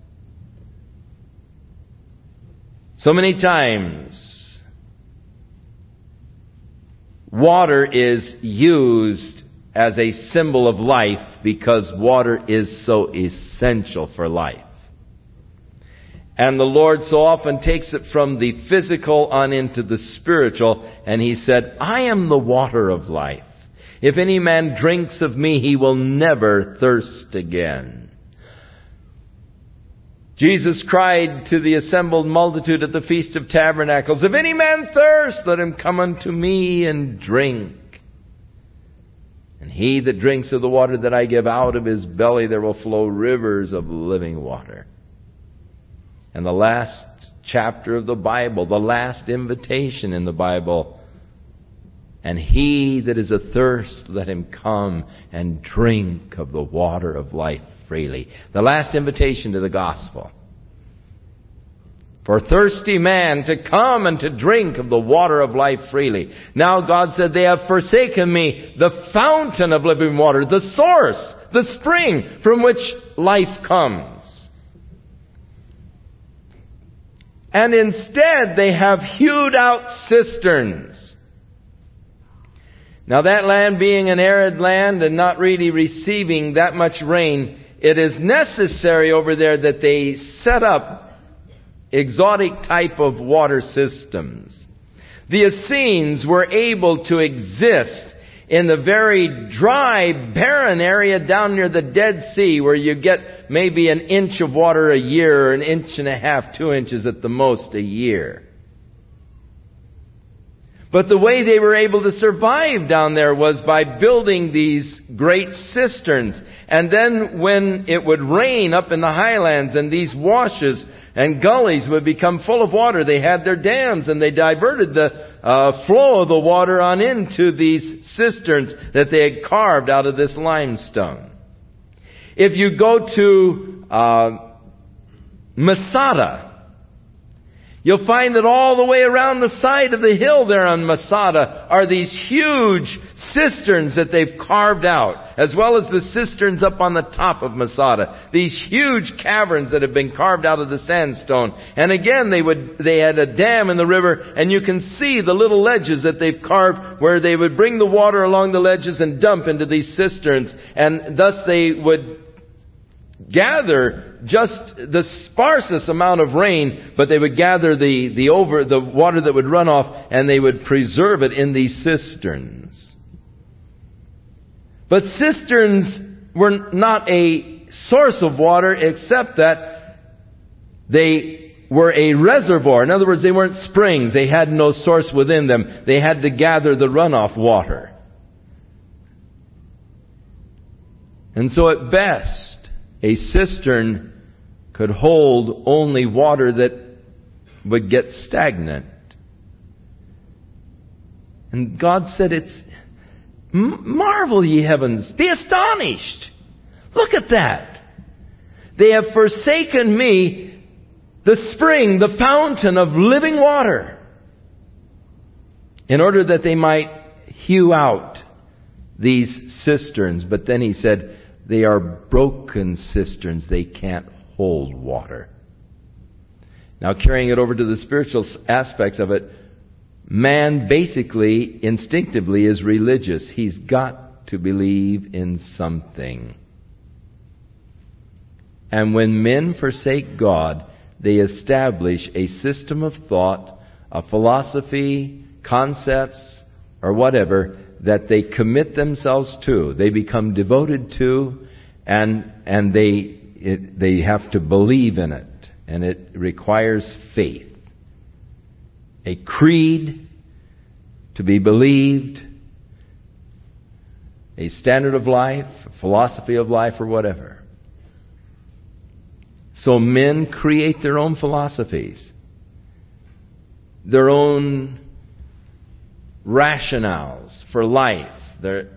So many times, water is used as a symbol of life because water is so essential for life. And the Lord so often takes it from the physical on into the spiritual, and He said, I am the water of life. If any man drinks of me, he will never thirst again. Jesus cried to the assembled multitude at the Feast of Tabernacles, if any man thirst, let him come unto me and drink. And he that drinks of the water that I give, out of his belly there will flow rivers of living water. And the last chapter of the Bible, the last invitation in the Bible, and he that is athirst, let him come and drink of the water of life freely. The last invitation to the gospel. For a thirsty man to come and to drink of the water of life freely. Now God said, they have forsaken me, the fountain of living water, the source, the spring from which life comes. And instead they have hewed out cisterns. Now that land being an arid land and not really receiving that much rain, it is necessary over there that they set up exotic type of water systems. The Essenes were able to exist in the very dry, barren area down near the Dead Sea, where you get maybe an inch of water a year, or an inch and a half, 2 inches at the most a year. But the way they were able to survive down there was by building these great cisterns. And then when it would rain up in the highlands and these washes and gullies would become full of water, they had their dams and they diverted the flow of the water on into these cisterns that they had carved out of this limestone. If you go to Masada, you'll find that all the way around the side of the hill there on Masada are these huge cisterns that they've carved out, as well as the cisterns up on the top of Masada. These huge caverns that have been carved out of the sandstone. And again, they had a dam in the river, and you can see the little ledges that they've carved where they would bring the water along the ledges and dump into these cisterns. And thus they would gather just the sparsest amount of rain, but they would gather the water that would run off, and they would preserve it in these cisterns. But cisterns were not a source of water, except that they were a reservoir. In other words, they weren't springs. They had no source within them. They had to gather the runoff water. And so at best, a cistern could hold only water that would get stagnant. And God said, marvel ye heavens, be astonished. Look at that. They have forsaken me, the spring, the fountain of living water, in order that they might hew out these cisterns. But then he said, they are broken cisterns. They can't hold water. Now, carrying it over to the spiritual aspects of it, man basically, instinctively, is religious. He's got to believe in something. And when men forsake God, they establish a system of thought, a philosophy, concepts, or whatever, that they commit themselves to. They become devoted to, and they have to believe in it. And it requires faith. A creed to be believed, a standard of life, a philosophy of life, or whatever. So men create their own philosophies, their own rationales for life, their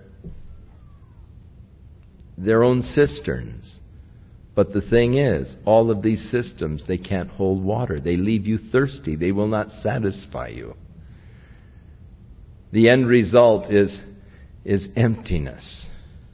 own cisterns. But the thing is, all of these systems, they can't hold water. They leave you thirsty. They will not satisfy you. The end result is emptiness.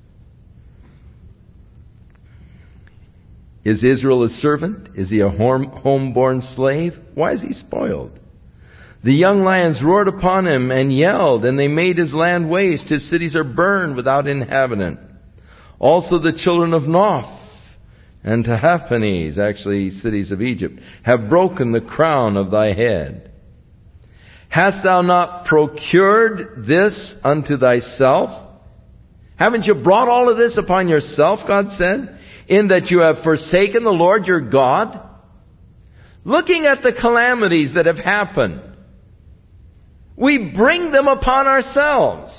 Is Israel a servant? Is he a homeborn slave? Why is he spoiled? The young lions roared upon him and yelled, and they made his land waste. His cities are burned without inhabitant. Also the children of Noph and Tahaphanes, actually cities of Egypt, have broken the crown of thy head. Hast thou not procured this unto thyself? Haven't you brought all of this upon yourself, God said, in that you have forsaken the Lord your God? Looking at the calamities that have happened, we bring them upon ourselves.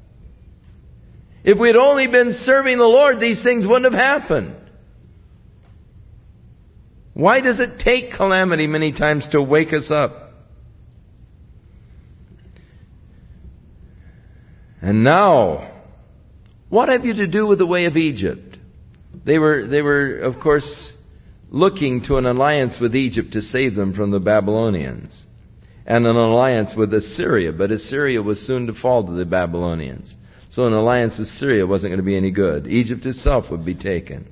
If we'd only been serving the Lord, these things wouldn't have happened. Why does it take calamity many times to wake us up? And now, what have you to do with the way of Egypt? They were, of course, looking to an alliance with Egypt to save them from the Babylonians, and an alliance with Assyria, but Assyria was soon to fall to the Babylonians. So an alliance with Syria wasn't going to be any good. Egypt itself would be taken.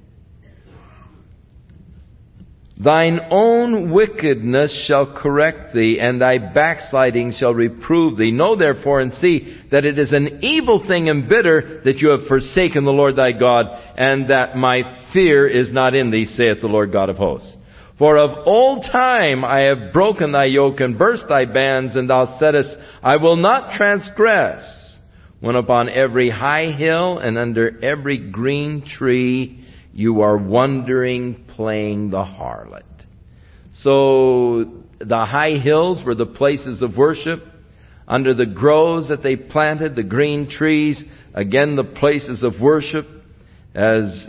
Thine own wickedness shall correct thee, and thy backsliding shall reprove thee. Know therefore and see that it is an evil thing and bitter that you have forsaken the Lord thy God, and that my fear is not in thee, saith the Lord God of hosts. For of old time I have broken thy yoke and burst thy bands, and thou saidest, I will not transgress. When upon every high hill and under every green tree you are wandering, playing the harlot. So the high hills were the places of worship. under the groves that they planted, the green trees, again the places of worship, as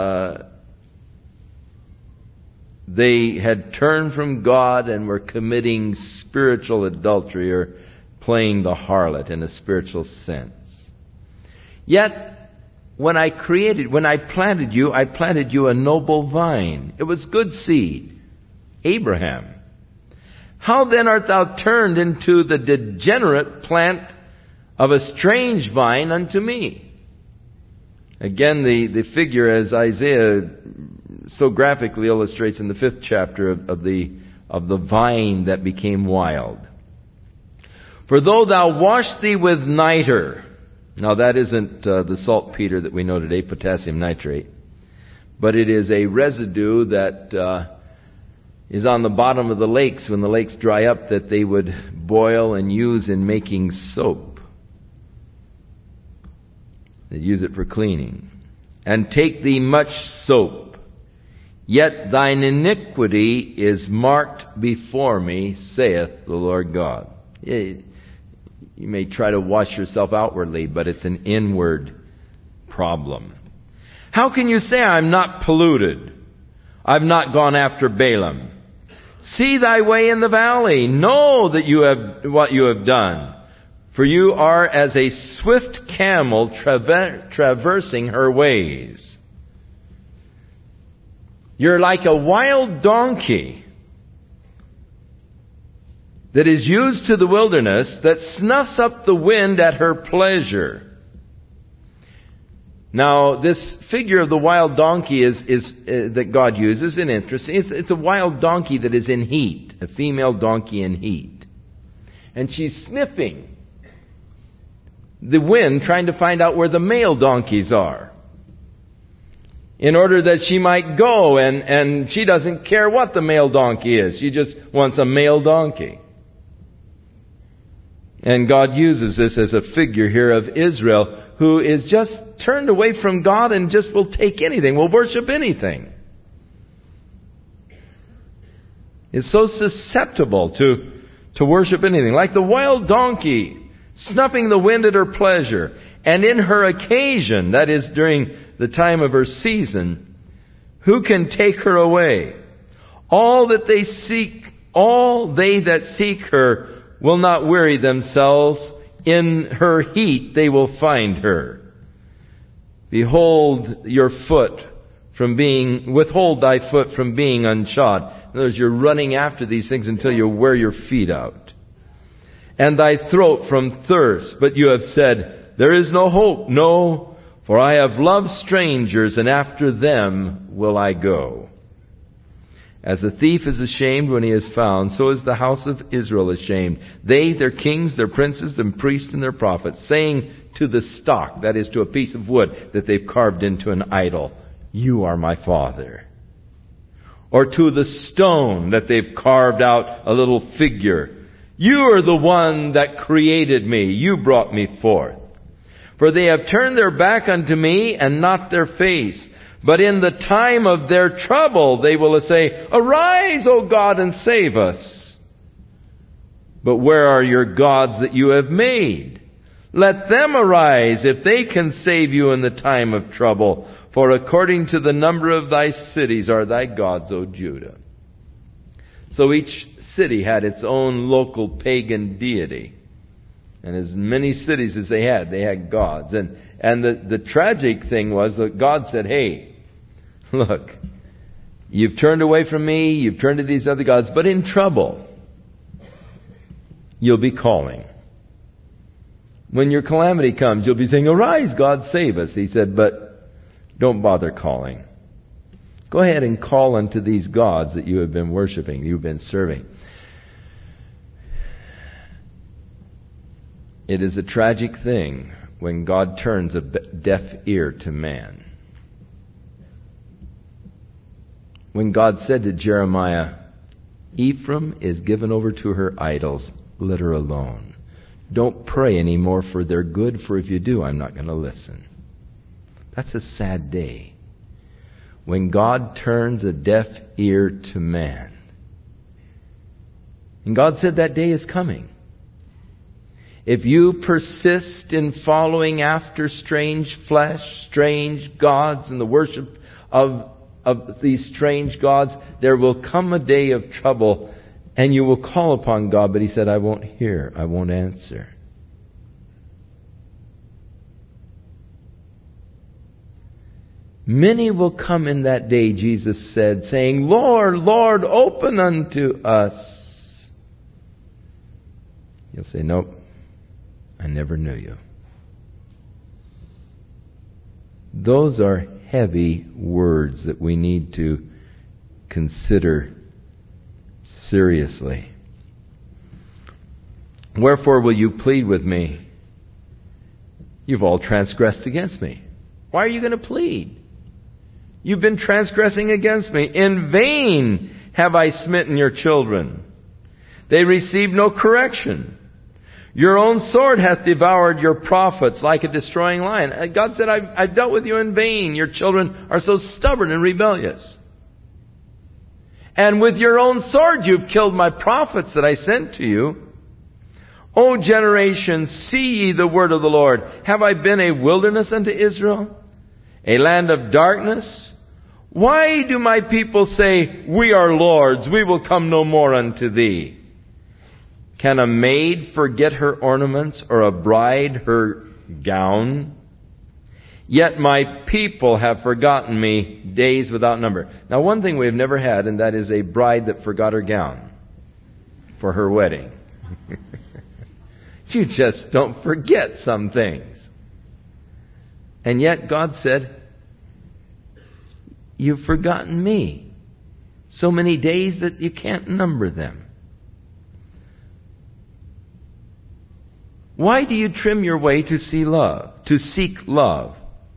they had turned from God and were committing spiritual adultery, or playing the harlot in a spiritual sense. Yet, when I planted you a noble vine. It was good seed, Abraham. How then art thou turned into the degenerate plant of a strange vine unto me? Again, the figure, as Isaiah so graphically illustrates in the 5th chapter of the vine that became wild. For though thou wash thee with niter, now that isn't the saltpeter that we know today, potassium nitrate, but it is a residue that is on the bottom of the lakes when the lakes dry up, that they would boil and use in making soap. They use it for cleaning. And take thee much soap, yet thine iniquity is marked before me, saith the Lord God. You may try to wash yourself outwardly, but it's an inward problem. How can you say, I'm not polluted? I've not gone after Balaam. See thy way in the valley. Know that you have what you have done. For you are as a swift camel traversing her ways. You're like a wild donkey that is used to the wilderness, that snuffs up the wind at her pleasure. Now, this figure of the wild donkey is that God uses in interesting. It's a wild donkey that is in heat, a female donkey in heat. And she's sniffing the wind, trying to find out where the male donkeys are, in order that she might go, and she doesn't care what the male donkey is. She just wants a male donkey. And God uses this as a figure here of Israel, who is just turned away from God and just will take anything, will worship anything. Is so susceptible to worship anything. Like the wild donkey, snuffing the wind at her pleasure. And in her occasion, that is during the time of her season, who can take her away? All they that seek her will not weary themselves. In her heat they will find her. Withhold thy foot from being unshod. In other words, you're running after these things until you wear your feet out. And thy throat from thirst. But you have said, there is no hope. No, for I have loved strangers, and after them will I go. As the thief is ashamed when he is found, so is the house of Israel ashamed. They, their kings, their princes, and priests, and their prophets, saying to the stock, that is to a piece of wood that they've carved into an idol, you are my father. Or to the stone that they've carved out a little figure, you are the one that created me. You brought me forth. For they have turned their back unto me and not their face. But in the time of their trouble they will say, arise, O God, and save us. But where are your gods that you have made? Let them arise if they can save you in the time of trouble. For according to the number of thy cities are thy gods, O Judah. So each city had its own local pagan deity. And as many cities as they had gods. And the tragic thing was that God said, hey, look, you've turned away from me, you've turned to these other gods, but in trouble, you'll be calling. When your calamity comes, you'll be saying, arise, God, save us. He said, but don't bother calling. Go ahead and call unto these gods that you have been worshiping, you've been serving. It is a tragic thing when God turns a deaf ear to man. When God said to Jeremiah, Ephraim is given over to her idols, let her alone. Don't pray anymore for their good, for if you do, I'm not going to listen. That's a sad day. When God turns a deaf ear to man. And God said that day is coming. If you persist in following after strange flesh, strange gods, and the worship of these strange gods, there will come a day of trouble, and you will call upon God. But He said, I won't hear, I won't answer. Many will come in that day, Jesus said, saying, Lord, Lord, open unto us. You'll say, nope, I never knew you. Those are heavy words that we need to consider seriously. Wherefore will you plead with me? You've all transgressed against me. Why are you going to plead? You've been transgressing against me. In vain have I smitten your children. They receive no correction. Your own sword hath devoured your prophets like a destroying lion. God said, I've dealt with you in vain. Your children are so stubborn and rebellious. And with your own sword you've killed my prophets that I sent to you. O generation, see ye the word of the Lord. Have I been a wilderness unto Israel? A land of darkness? Why do my people say, we are lords, we will come no more unto thee? Can a maid forget her ornaments, or a bride her gown? Yet my people have forgotten me days without number. Now, one thing we have never had, and that is a bride that forgot her gown for her wedding. You just don't forget some things. And yet God said, you've forgotten me. So many days that you can't number them. Why do you trim your way to seek love?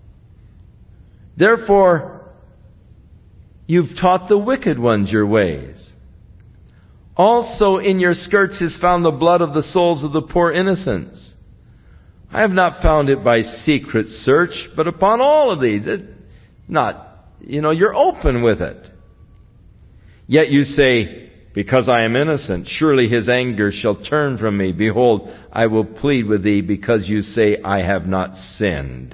Therefore, you've taught the wicked ones your ways. Also in your skirts is found the blood of the souls of the poor innocents. I have not found it by secret search, but upon all of these. You're open with it. Yet you say, because I am innocent, surely His anger shall turn from me. Behold, I will plead with thee because you say, I have not sinned.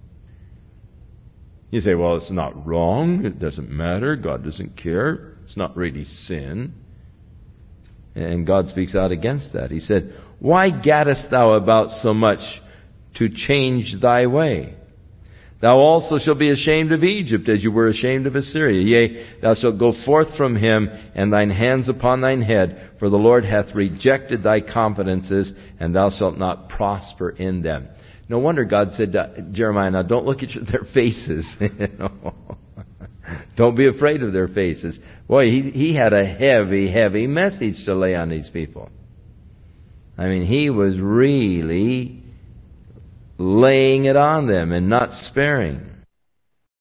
You say, well, it's not wrong. It doesn't matter. God doesn't care. It's not really sin. And God speaks out against that. He said, why gaddest thou about so much to change thy way? Thou also shalt be ashamed of Egypt, as you were ashamed of Assyria. Yea, thou shalt go forth from him, and thine hands upon thine head, for the Lord hath rejected thy confidences, and thou shalt not prosper in them. No wonder God said to Jeremiah, now don't look at their faces. Don't be afraid of their faces. Boy, he had a heavy, heavy message to lay on these people. I mean, he was really laying it on them and not sparing.